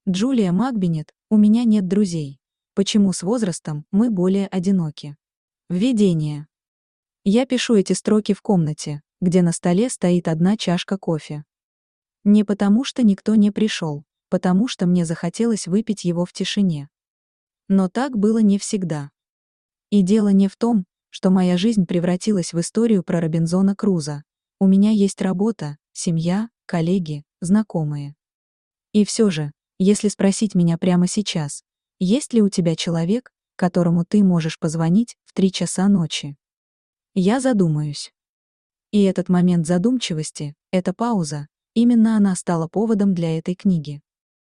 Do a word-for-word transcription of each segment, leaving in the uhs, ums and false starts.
Джулия Макбенет, у меня нет друзей. Почему с возрастом мы более одиноки? Введение. Я пишу эти строки в комнате, где на столе стоит одна чашка кофе. Не потому, что никто не пришел, потому что мне захотелось выпить его в тишине. Но так было не всегда. И дело не в том, что моя жизнь превратилась в историю про Робинзона Круза. У меня есть работа, семья, коллеги, знакомые. И все же, если спросить меня прямо сейчас, есть ли у тебя человек, которому ты можешь позвонить в три часа ночи? Я задумаюсь. И этот момент задумчивости, эта пауза, именно она стала поводом для этой книги.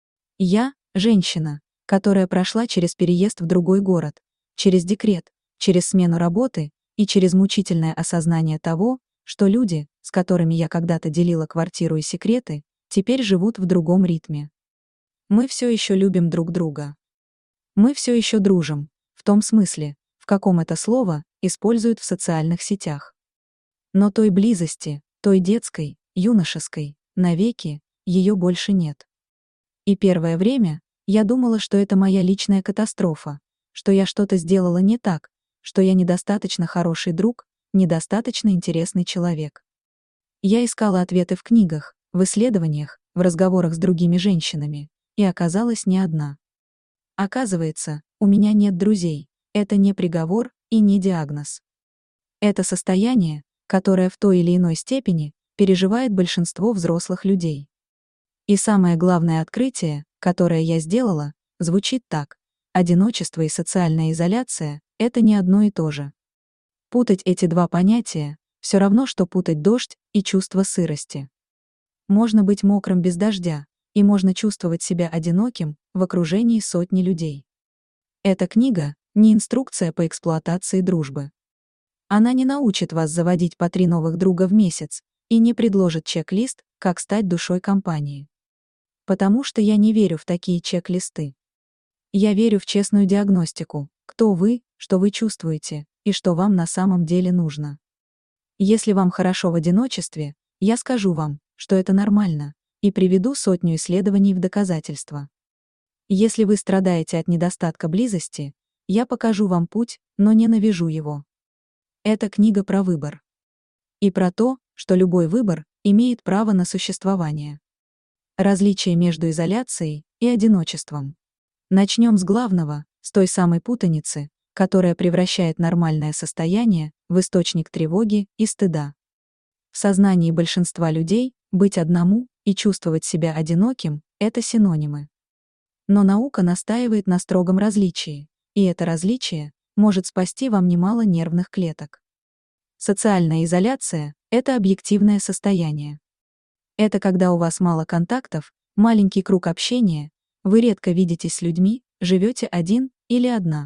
Я — женщина, которая прошла через переезд в другой город, через декрет, через смену работы и через мучительное осознание того, что люди, с которыми я когда-то делила квартиру и секреты, теперь живут в другом ритме. Мы все еще любим друг друга. Мы все еще дружим, в том смысле, в каком это слово используют в социальных сетях. Но той близости, той детской, юношеской, навеки, ее больше нет. И первое время я думала, что это моя личная катастрофа, что я что-то сделала не так, что я недостаточно хороший друг, недостаточно интересный человек. Я искала ответы в книгах, в исследованиях, в разговорах с другими женщинами, и оказалась не одна. Оказывается, у меня нет друзей, это не приговор и не диагноз. Это состояние, которое в той или иной степени переживает большинство взрослых людей. И самое главное открытие, которое я сделала, звучит так: одиночество и социальная изоляция — это не одно и то же. Путать эти два понятия — все равно, что путать дождь и чувство сырости. Можно быть мокрым без дождя, и можно чувствовать себя одиноким в окружении сотни людей. Эта книга — не инструкция по эксплуатации дружбы. Она не научит вас заводить по три новых друга в месяц и не предложит чек-лист, как стать душой компании. Потому что я не верю в такие чек-листы. Я верю в честную диагностику, кто вы, что вы чувствуете и что вам на самом деле нужно. Если вам хорошо в одиночестве, я скажу вам, что это нормально, и приведу сотню исследований в доказательство. Если вы страдаете от недостатка близости, я покажу вам путь, но не навяжу его. Это книга про выбор. И про то, что любой выбор имеет право на существование. Различие между изоляцией и одиночеством. Начнем с главного, с той самой путаницы, которая превращает нормальное состояние в источник тревоги и стыда. В сознании большинства людей быть одному и чувствовать себя одиноким — это синонимы. Но наука настаивает на строгом различии, и это различие может спасти вам немало нервных клеток. Социальная изоляция — это объективное состояние. Это когда у вас мало контактов, маленький круг общения, вы редко видитесь с людьми, живете один или одна.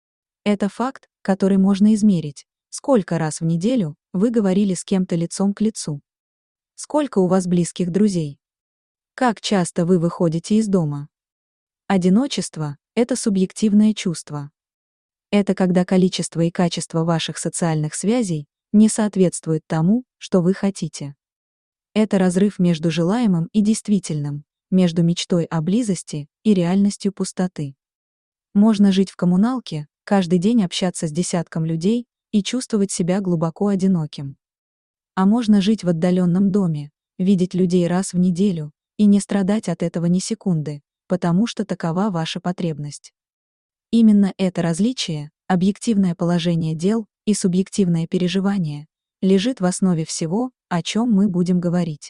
Это факт, который можно измерить. Сколько раз в неделю вы говорили с кем-то лицом к лицу? Сколько у вас близких друзей? Как часто вы выходите из дома? Одиночество — это субъективное чувство. Это когда количество и качество ваших социальных связей не соответствует тому, что вы хотите. Это разрыв между желаемым и действительным, между мечтой о близости и реальностью пустоты. Можно жить в коммуналке, каждый день общаться с десятком людей и чувствовать себя глубоко одиноким. А можно жить в отдаленном доме, видеть людей раз в неделю и не страдать от этого ни секунды, потому что такова ваша потребность. Именно это различие, объективное положение дел и субъективное переживание, лежит в основе всего, о чем мы будем говорить.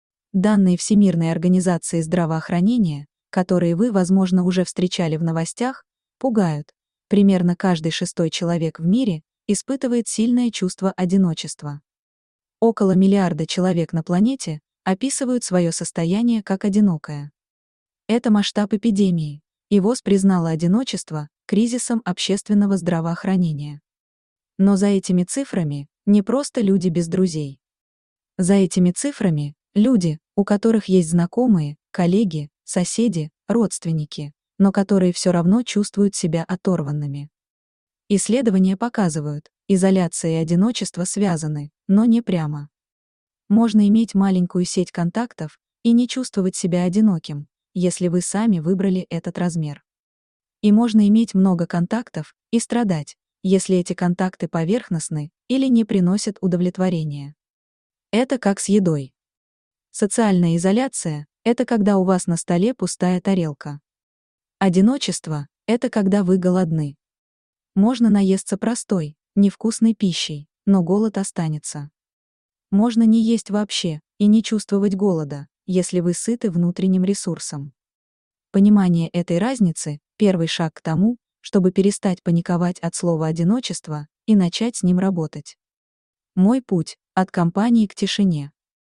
Данные Всемирной организации здравоохранения, которые вы, возможно, уже встречали в новостях, пугают. Примерно каждый шестой человек в мире испытывает сильное чувство одиночества. Около миллиарда человек на планете описывают свое состояние как одинокое. Это масштаб эпидемии, и ВОЗ признала одиночество кризисом общественного здравоохранения. Но за этими цифрами не просто люди без друзей. За этими цифрами люди, у которых есть знакомые, коллеги, соседи, родственники, но которые все равно чувствуют себя оторванными. Исследования показывают, изоляция и одиночество связаны, но не прямо. Можно иметь маленькую сеть контактов и не чувствовать себя одиноким, если вы сами выбрали этот размер. И можно иметь много контактов и страдать, если эти контакты поверхностны или не приносят удовлетворения. Это как с едой. Социальная изоляция – это когда у вас на столе пустая тарелка. Одиночество – это когда вы голодны. Можно наесться простой, невкусной пищей, но голод останется. Можно не есть вообще и не чувствовать голода, если вы сыты внутренним ресурсом. Понимание этой разницы – первый шаг к тому, чтобы перестать паниковать от слова «одиночество» и начать с ним работать. Мой путь от компании к тишине.